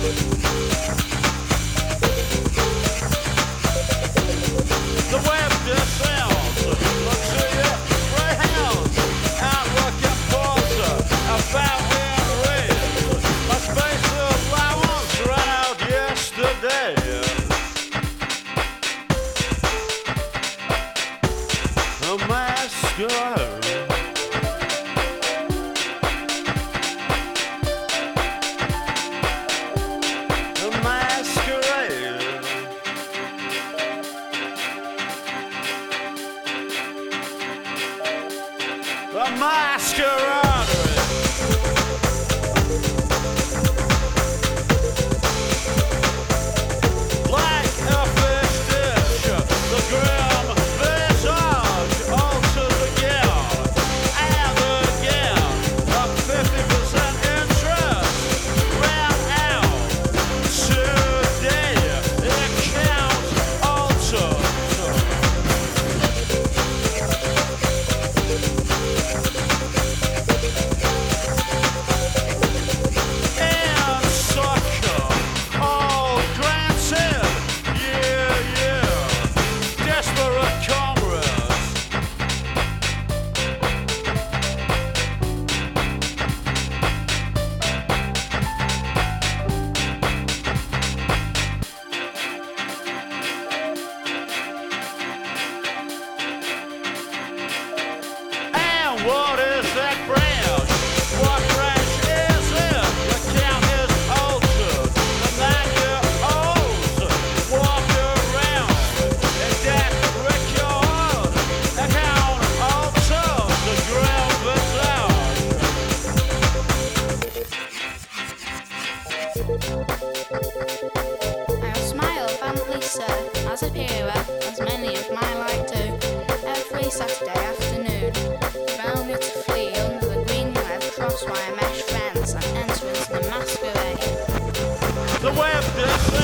The web yourselves, luxury greyhounds, outlook and porter, about in red. My space allowance ran out yesterday. A masquerade. A masquerade. A masquerade. Like a fish dish, the grim visage alters again and again. A 50% interest ran out today. Account altered. And sucker, all granted, yeah, desperate comrades. And what is that branch? What branch is it? Your count is altered. The man you owes walk around and that record. Account altered. The grim visage. I'll smile fondly, sir, as a hero, as many of my like do. Every Saturday afternoon, allow me to flee under the green web crosswire mesh fence and enter into the masquerade. The web